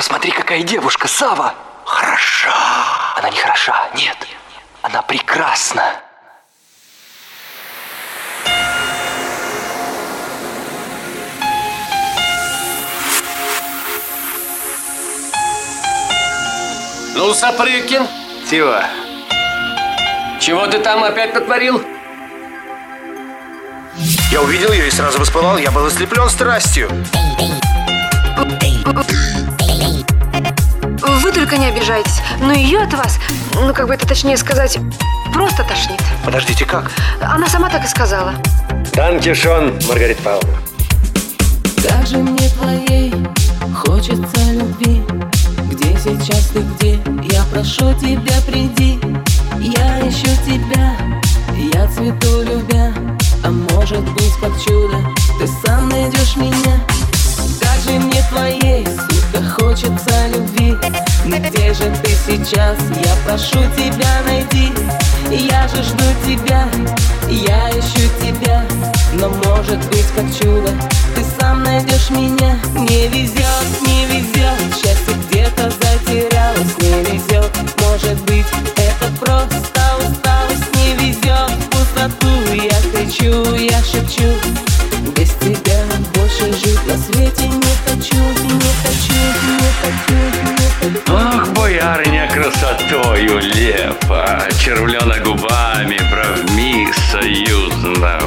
посмотри, какая девушка, Сава. Хороша. Она не хороша, нет. Она прекрасна. Ну, Сапрыкин. Чего? Чего ты там опять натворил? Я увидел ее и сразу воспылал. Я был ослеплен страстью. Вы только не обижайтесь, но ее от вас, как бы это точнее сказать, просто тошнит. Подождите, как? Она сама так и сказала. Данкишон, Маргарита Павловна. Как же мне твоей хочется любви. Где сейчас ты, где? Я прошу тебя, приди. Я ищу тебя, я цвету любя. А может быть, как чудо, ты сам найдешь меня. Как же мне твоей, сука, хочется любви. Но где же ты сейчас? Я прошу тебя, найди. Я же жду тебя, я ищу тебя. Но может быть, как чудо, ты сам найдешь меня. Не везет, не везет, счастье где-то затерялось. Не везет, может быть, это просто усталость. Не везет, в пустоту я кричу, я шепчу. Без тебя больше жить на свете не хочу, не хочу, не хочу, не хочу. Ох, боярыня красотою лепа, червлена губами, бровми союзно.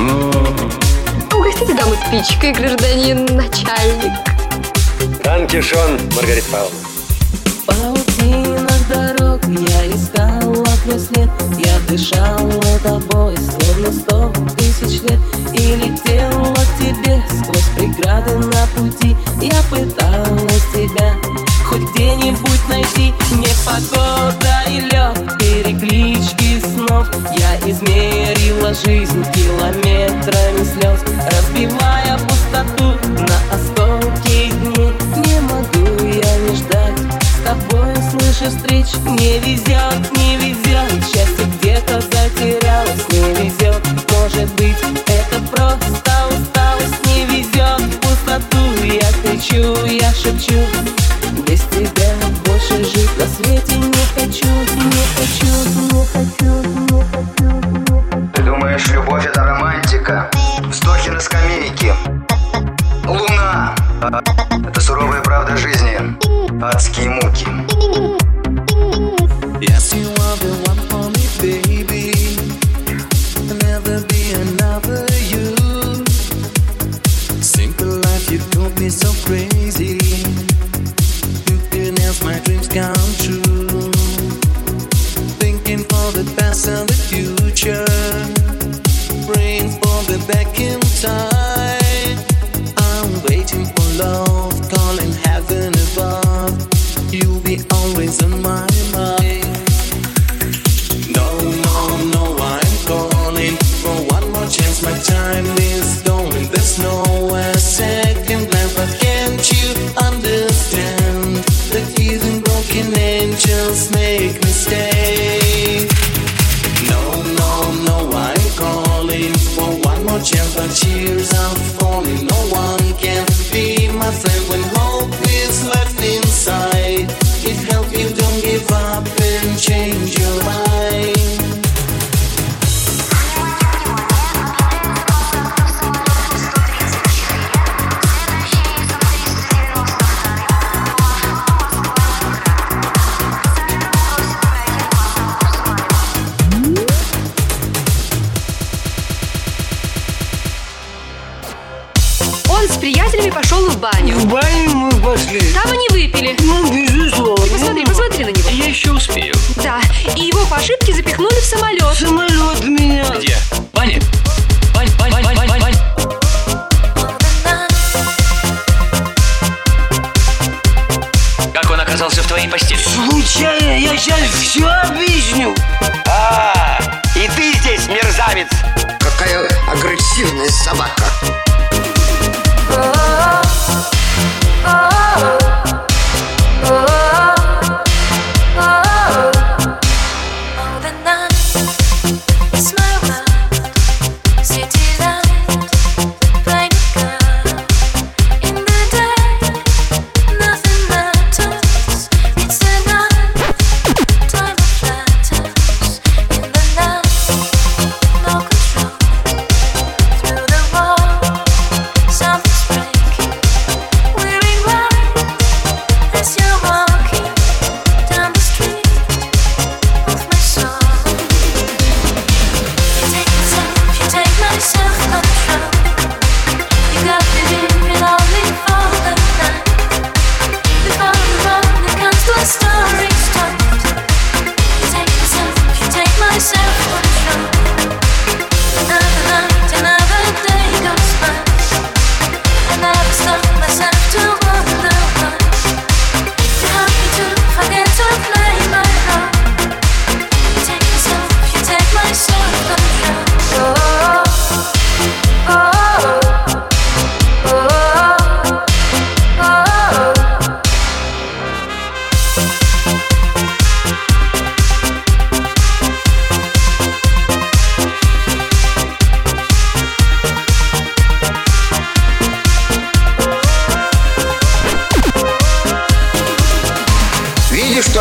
Угостите даму спичкой, гражданин начальник. Данкишон, Маргарита Павловна. В паутинах дорог я искала твой след. Я дышала тобой, словно 100 тысяч лет. И летела к тебе сквозь преграды на пути. Я пыталась тебя хоть где-нибудь найти. Непогода и лед, переклички снов. Я измерила жизнь километрами слез, разбивая пустоту на осколки дней. Не могу я не ждать с тобой, слышу встреч. Не везет, не везет, счастье где-то затерялось. Не везет, может быть, это просто усталость. Не везет, в пустоту я кричу, я шепчу. Без тебя больше жить на свете не хочу, не хочу, не хочу, не хочу, не хочу. Ты думаешь, любовь это романтика? Вздохи на скамейке. Луна — это суровая правда жизни. Адские муки. Yes, you are the one for me, baby. Never be another you. Simple life, you drove me so crazy. You can help my dreams come true. Thinking for the past and the future. Praying for the back in time. I'm waiting for love, calling heaven above. You'll be always on my mind. No, no, no, I'm calling for one more chance. My time is going. There's nowhere second glance. But can't you understand that even broken angels make mistakes? No, no, no, I'm calling for one more chance. But tears are falling. No one can be my friend when hope is left inside. It helps you don't give up and change your mind. Он с приятелями пошел в баню. В баню мы пошли. Там они выпили. Ну, безусловно. Посмотри на него. Я еще успею. Да, и его по ошибке запихнули в самолет. Самолет меня. Где? Ваня? Вань, Вань, Вань, Вань, Вань, Вань. Как он оказался в твоей постели? Случайно, я сейчас все объясню. И ты здесь, мерзавец. Какая агрессивная собака. Nothing matters.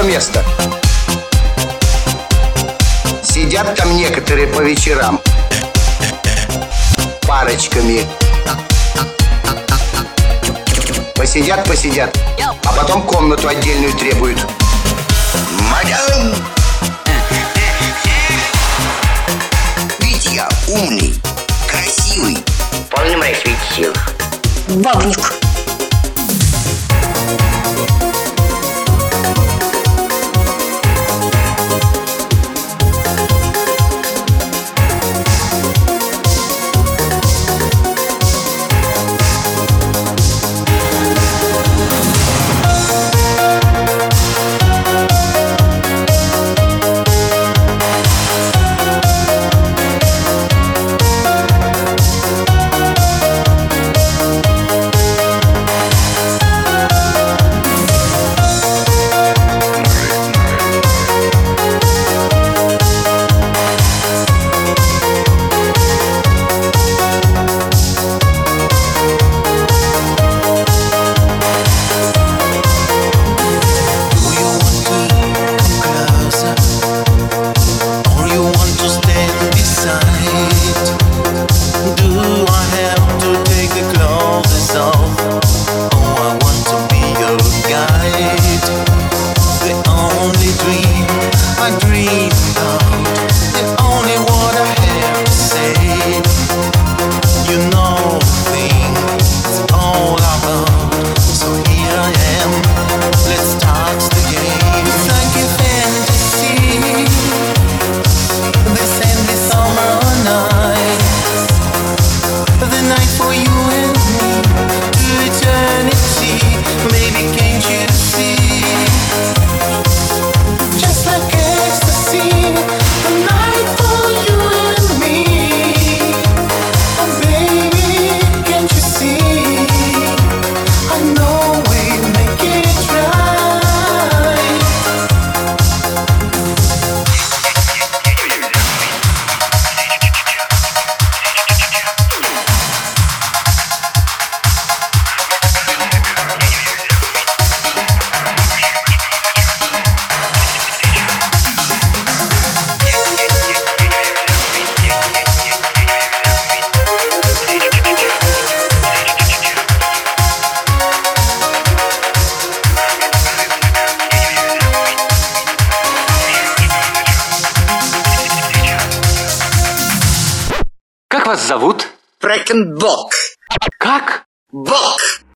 место. Сидят там некоторые по вечерам парочками. Посидят, а потом комнату отдельную требуют. Мадам! Ведь я умный, красивый, полный моих сил. Бабник. Как вас зовут? Фрэкенбок. Как? Бок.